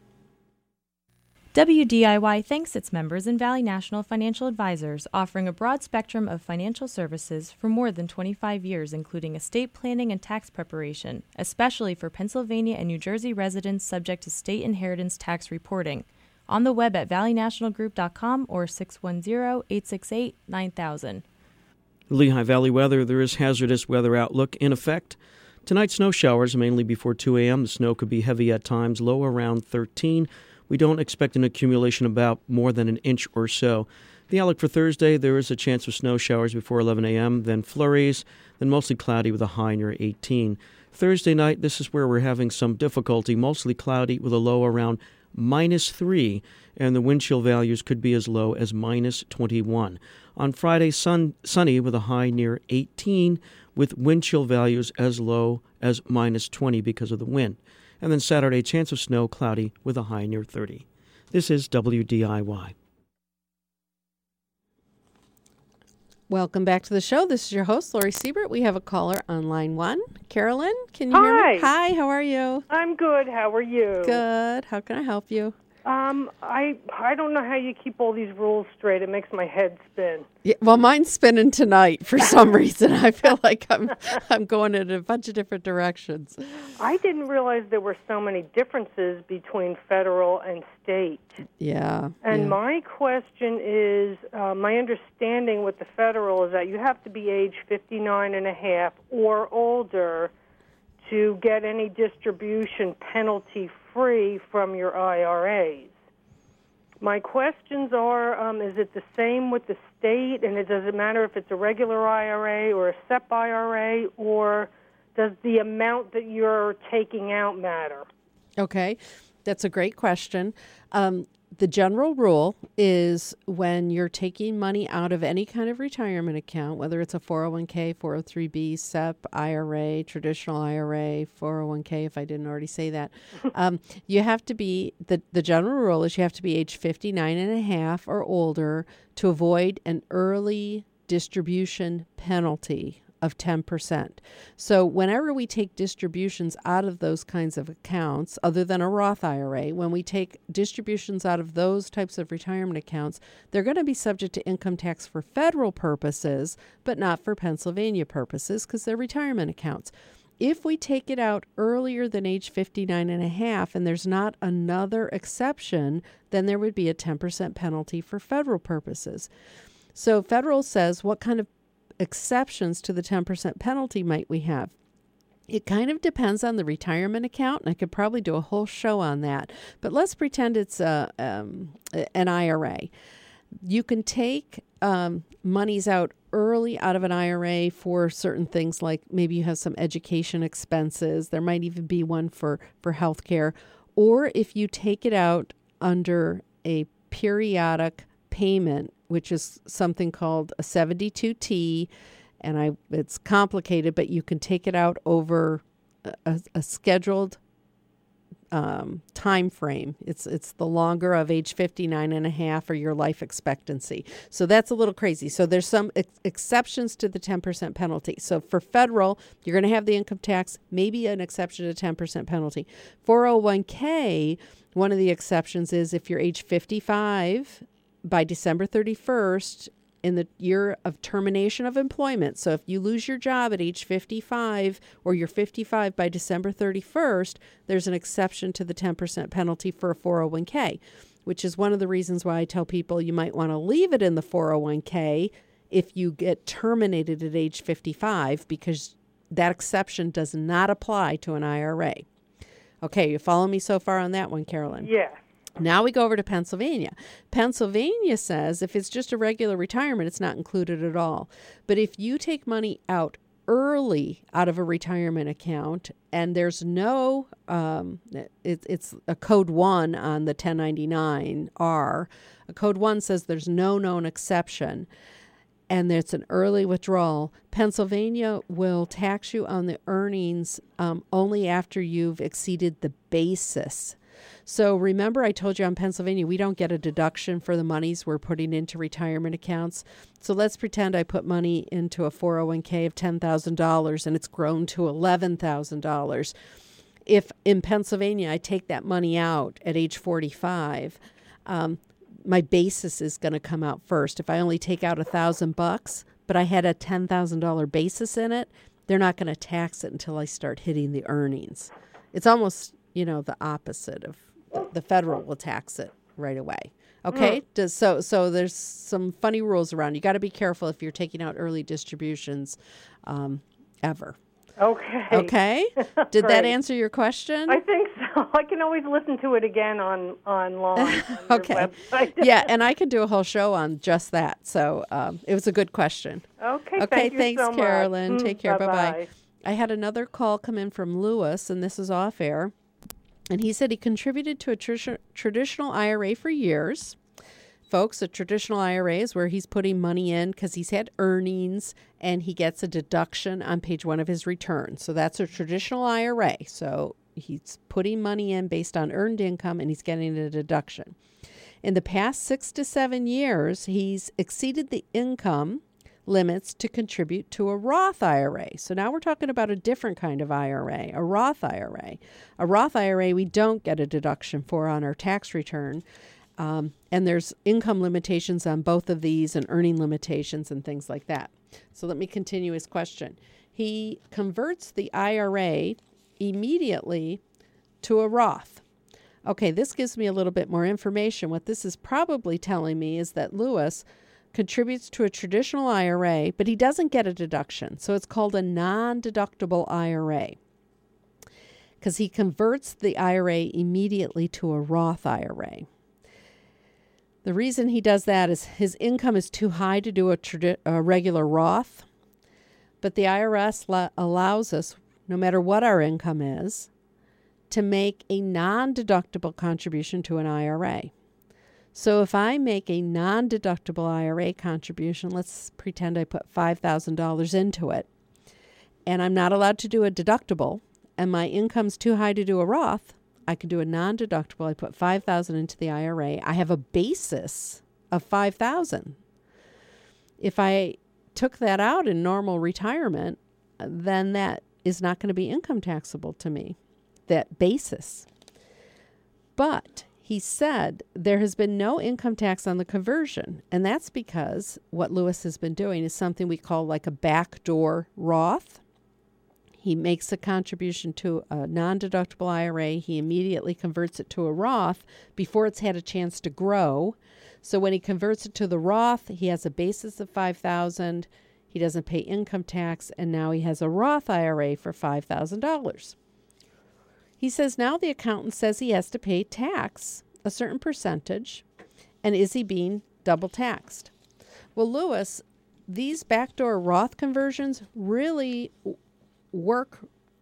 W D I Y thanks its members and Valley National Financial Advisors, offering a broad spectrum of financial services for more than twenty-five years, including estate planning and tax preparation, especially for Pennsylvania and New Jersey residents subject to state inheritance tax reporting. On the web at valley national group dot com or six one zero, eight six eight, nine thousand. Lehigh Valley weather, there is hazardous weather outlook in effect. Tonight, snow showers, mainly before two a.m. The snow could be heavy at times, low around thirteen. We don't expect an accumulation about more than an inch or so. The outlook for Thursday, there is a chance of snow showers before eleven a.m., then flurries, then mostly cloudy with a high near eighteen. Thursday night, this is where we're having some difficulty, mostly cloudy with a low around minus three, and the wind chill values could be as low as minus twenty-one. On Friday, sun, sunny with a high near eighteen, with wind chill values as low as minus twenty because of the wind. And then Saturday, chance of snow, cloudy with a high near thirty. This is W D I Y. Welcome back to the show. This is your host, Lori Siebert. We have a caller on line one. Carolyn, can you Hi. hear me? Hi, how are you? I'm good. How are you? Good. How can I help you? Um, I I don't know how you keep all these rules straight. It makes my head spin. Yeah, well, mine's spinning tonight for some reason. I feel like I'm I'm going in a bunch of different directions. I didn't realize there were so many differences between federal and state. Yeah. And yeah. my question is, uh, my understanding with the federal is that you have to be age fifty-nine and a half or older to get any distribution penalty-free from your I R As. My questions are, um, is it the same with the state, and it doesn't matter if it's a regular I R A or a S E P I R A, or does the amount that you're taking out matter? Okay, that's a great question. Um, the general rule is when you're taking money out of any kind of retirement account, whether it's a four oh one k, four oh three b, S E P, I R A, traditional I R A, four oh one k, if I didn't already say that, um, you have to be, the, the general rule is you have to be age fifty-nine and a half or older to avoid an early distribution penalty of ten percent. So whenever we take distributions out of those kinds of accounts, other than a Roth I R A, when we take distributions out of those types of retirement accounts, they're going to be subject to income tax for federal purposes, but not for Pennsylvania purposes because they're retirement accounts. If we take it out earlier than age fifty-nine and a half and there's not another exception, then there would be a ten percent penalty for federal purposes. So federal says what kind of exceptions to the ten percent penalty might we have? It kind of depends on the retirement account, and I could probably do a whole show on that. But let's pretend it's a, um, an I R A. You can take um, monies out early out of an I R A for certain things, like maybe you have some education expenses. There might even be one for, for health care. Or if you take it out under a periodic payment, which is something called a seventy-two T, and I it's complicated, but you can take it out over a, a scheduled um, time frame. It's it's the longer of age fifty-nine and a half or your life expectancy. So that's a little crazy. So there's some ex- exceptions to the ten percent penalty. So for federal, you're going to have the income tax, maybe an exception to ten percent penalty. four oh one k, one of the exceptions is if you're age fifty-five by December thirty-first in the year of termination of employment. So if you lose your job at age fifty-five or you're fifty-five by December thirty-first, there's an exception to the ten percent penalty for a four oh one k, which is one of the reasons why I tell people you might want to leave it in the four oh one k if you get terminated at age fifty-five, because that exception does not apply to an I R A. Okay, you follow me so far on that one, Carolyn? Yeah. Now we go over to Pennsylvania. Pennsylvania says if it's just a regular retirement, it's not included at all. But if you take money out early out of a retirement account, and there's no, um, it, it's a code one on the ten ninety-nine R. A code one says there's no known exception, and it's an early withdrawal. Pennsylvania will tax you on the earnings um, only after you've exceeded the basis. So remember I told you on Pennsylvania, we don't get a deduction for the monies we're putting into retirement accounts. So let's pretend I put money into a four oh one k of ten thousand dollars and it's grown to eleven thousand dollars. If in Pennsylvania I take that money out at age forty-five, um, my basis is going to come out first. If I only take out a thousand bucks, but I had a ten thousand dollars basis in it, they're not going to tax it until I start hitting the earnings. It's almost, you know, the opposite of the federal will tax it right away. Okay. Mm. Does, so, so there's some funny rules around. You got to be careful if you're taking out early distributions, um, ever. Okay. Okay. Did that answer your question? I think so. I can always listen to it again on online. On okay. your website. Yeah, and I could do a whole show on just that. So um, it was a good question. Okay. Okay. Thank you Thanks, so much. Carolyn. Mm, Take care. bye-bye. Bye-bye. I had another call come in from Lewis, and this is off air. And he said he contributed to a tr- traditional I R A for years. Folks, a traditional I R A is where he's putting money in because he's had earnings and he gets a deduction on page one of his return. So that's a traditional I R A. So he's putting money in based on earned income and he's getting a deduction. In the past six to seven years, he's exceeded the income limits to contribute to a Roth I R A. So now we're talking about a different kind of I R A, a Roth I R A. A Roth I R A we don't get a deduction for on our tax return. Um, and there's income limitations on both of these and earning limitations and things like that. So let me continue his question. He converts the I R A immediately to a Roth. Okay, this gives me a little bit more information. What this is probably telling me is that Lewis contributes to a traditional I R A, but he doesn't get a deduction. So it's called a non-deductible I R A because he converts the I R A immediately to a Roth I R A. The reason he does that is his income is too high to do a, tradi- a regular Roth, but the I R S la- allows us, no matter what our income is, to make a non-deductible contribution to an I R A. So if I make a non-deductible I R A contribution, let's pretend I put five thousand dollars into it, and I'm not allowed to do a deductible, and my income's too high to do a Roth, I can do a non-deductible. I put five thousand dollars into the I R A. I have a basis of five thousand dollars. If I took that out in normal retirement, then that is not going to be income taxable to me, that basis. But he said there has been no income tax on the conversion, and that's because what Lewis has been doing is something we call like a backdoor Roth. He makes a contribution to a non-deductible I R A. He immediately converts it to a Roth before it's had a chance to grow. So when he converts it to the Roth, he has a basis of five thousand dollars. He doesn't pay income tax, and now he has a Roth I R A for five thousand dollars. He says now the accountant says he has to pay tax, a certain percentage, and is he being double taxed? Well, Lewis, these backdoor Roth conversions really work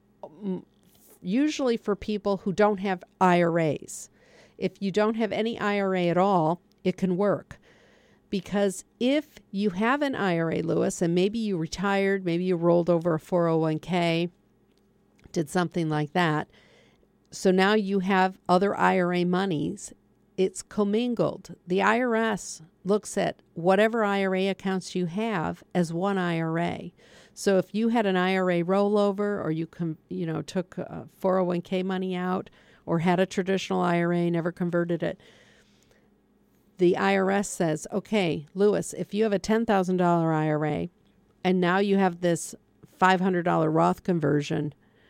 usually for people who don't have I R As. If you don't have any I R A at all, it can work. Because if you have an I R A, Lewis, and maybe you retired, maybe you rolled over a four oh one k, did something like that, so now you have other I R A monies, it's commingled. The I R S looks at whatever I R A accounts you have as one I R A. So if you had an I R A rollover, or you com- you know took a four oh one k money out, or had a traditional I R A, never converted it, the I R S says, okay, Lewis, if you have a ten thousand dollars I R A and now you have this five hundred dollars Roth conversion,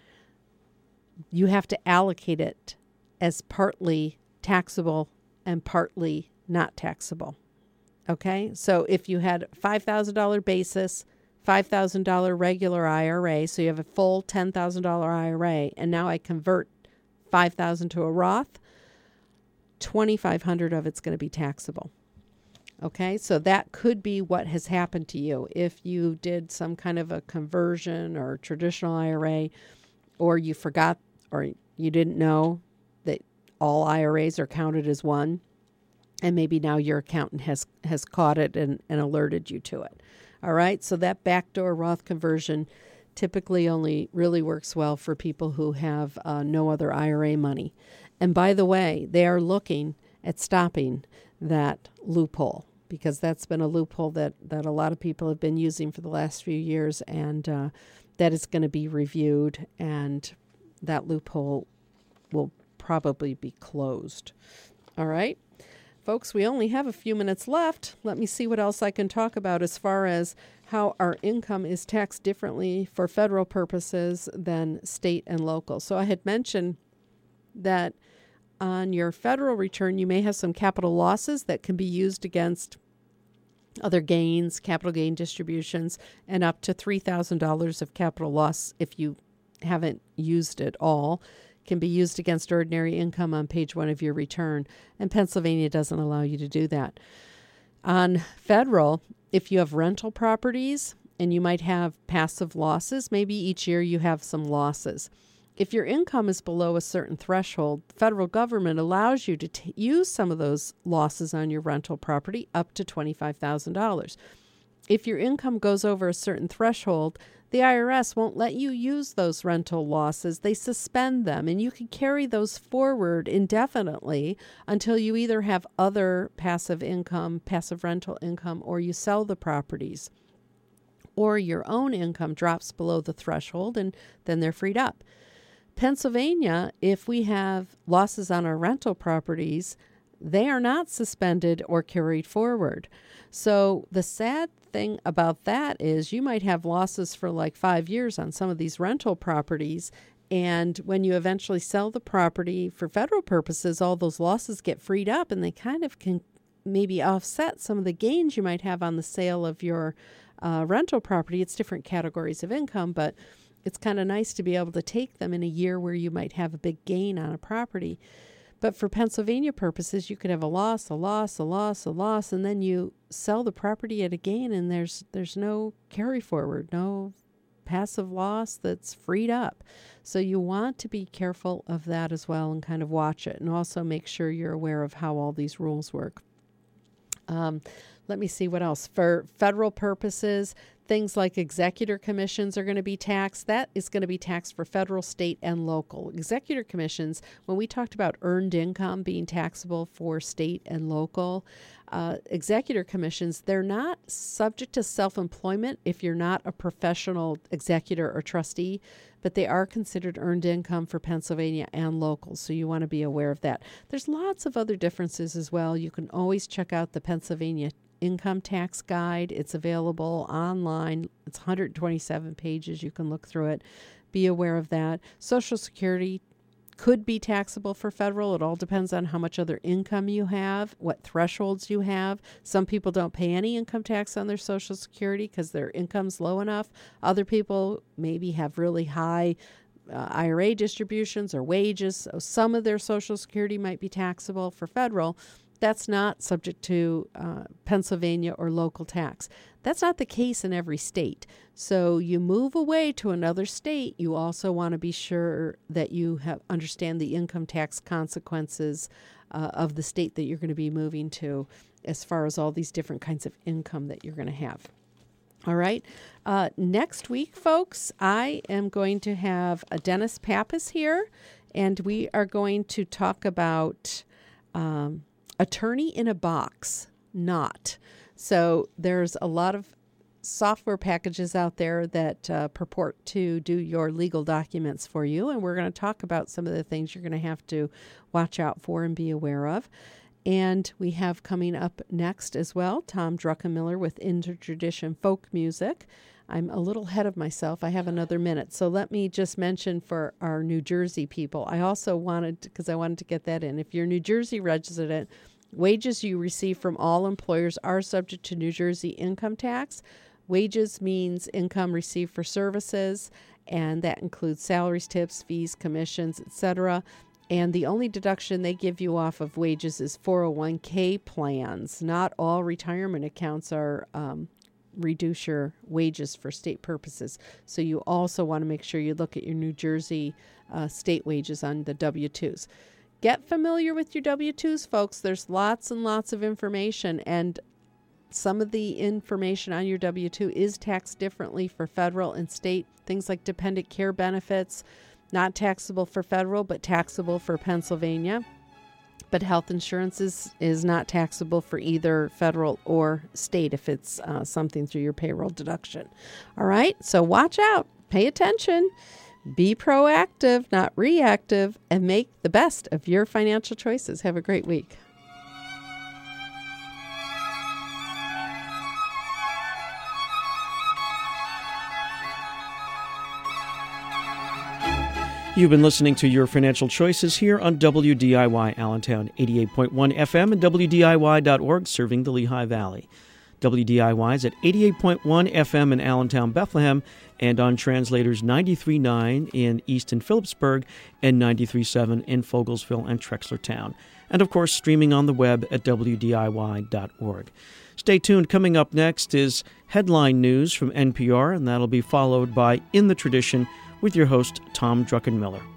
you have to allocate it as partly taxable and partly not taxable. Okay? So if you had five thousand dollars basis, five thousand dollars regular I R A, so you have a full ten thousand dollars I R A, and now I convert five thousand dollars to a Roth, twenty-five hundred dollars of it's going to be taxable. Okay, so that could be what has happened to you. If you did some kind of a conversion or traditional I R A, or you forgot or you didn't know that all I R As are counted as one, and maybe now your accountant has, has caught it and, and alerted you to it. All right, so that backdoor Roth conversion typically only really works well for people who have uh, no other I R A money. And by the way, they are looking at stopping that loophole, because that's been a loophole that, that a lot of people have been using for the last few years, and uh, that is going to be reviewed, and that loophole will probably be closed. All right, folks, we only have a few minutes left. Let me see what else I can talk about as far as how our income is taxed differently for federal purposes than state and local. So I had mentioned that on your federal return, you may have some capital losses that can be used against other gains, capital gain distributions, and up to three thousand dollars of capital loss if you haven't used it all can be used against ordinary income on page one of your return. And Pennsylvania doesn't allow you to do that. On federal, if you have rental properties and you might have passive losses, maybe each year you have some losses. If your income is below a certain threshold, the federal government allows you to t- use some of those losses on your rental property up to twenty-five thousand dollars. If your income goes over a certain threshold, the I R S won't let you use those rental losses. They suspend them, and you can carry those forward indefinitely until you either have other passive income, passive rental income, or you sell the properties, or your own income drops below the threshold, and then they're freed up. Pennsylvania, if we have losses on our rental properties, they are not suspended or carried forward. So the sad thing about that is you might have losses for like five years on some of these rental properties, and when you eventually sell the property for federal purposes, all those losses get freed up, and they kind of can maybe offset some of the gains you might have on the sale of your uh, rental property. It's different categories of income, but it's kind of nice to be able to take them in a year where you might have a big gain on a property. But for Pennsylvania purposes, you could have a loss, a loss, a loss, a loss, and then you sell the property at a gain, and there's there's no carry forward, no passive loss that's freed up. So you want to be careful of that as well and kind of watch it, and also make sure you're aware of how all these rules work. Um, let me see what else. For federal purposes, things like executor commissions are going to be taxed. That is going to be taxed for federal, state, and local. Executor commissions, when we talked about earned income being taxable for state and local, uh, executor commissions, they're not subject to self-employment if you're not a professional executor or trustee, but they are considered earned income for Pennsylvania and local, so you want to be aware of that. There's lots of other differences as well. You can always check out the Pennsylvania Income Tax Guide. It's available online. It's one hundred twenty-seven pages. You can look through it. Be aware of that. Social Security could be taxable for federal. It all depends on how much other income you have, what thresholds you have. Some people don't pay any income tax on their Social Security because their income's low enough. Other people maybe have really high uh, I R A distributions or wages, so some of their Social Security might be taxable. For federal, that's not subject to uh, Pennsylvania or local tax. That's not the case in every state. So you move away to another state, you also want to be sure that you have understand the income tax consequences uh, of the state that you're going to be moving to, as far as all these different kinds of income that you're going to have. All right. Uh, next week, folks, I am going to have a Dennis Pappas here, and we are going to talk about um, attorney in a box, not. So there's a lot of software packages out there that uh, purport to do your legal documents for you, and we're going to talk about some of the things you're going to have to watch out for and be aware of. And we have coming up next as well, Tom Druckenmiller with Intertradition Folk Music. I'm a little ahead of myself. I have another minute. So let me just mention for our New Jersey people, I also wanted, because I wanted to get that in, if you're a New Jersey resident, wages you receive from all employers are subject to New Jersey income tax. Wages means income received for services, and that includes salaries, tips, fees, commissions, et cetera. And the only deduction they give you off of wages is four oh one k plans. Not all retirement accounts are um, reduce your wages for state purposes. So you also want to make sure you look at your New Jersey uh, state wages on the W two's. Get familiar with your W two's, folks. There's lots and lots of information, and some of the information on your W two is taxed differently for federal and state. Things like dependent care benefits, not taxable for federal, but taxable for Pennsylvania. But health insurance is, is not taxable for either federal or state if it's uh, something through your payroll deduction. All right, so watch out. Pay attention. Be proactive, not reactive, and make the best of your financial choices. Have a great week. You've been listening to Your Financial Choices here on W D I Y Allentown, eighty-eight point one F M and W D I Y dot org, serving the Lehigh Valley. W D I Y is at eighty-eight point one F M in Allentown, Bethlehem, and on translators ninety-three point nine in Easton, Phillipsburg, and ninety-three point seven in Fogelsville and Trexlertown. And, of course, streaming on the web at W D I Y dot org. Stay tuned. Coming up next is Headline News from N P R, and that'll be followed by In the Tradition with your host, Tom Druckenmiller.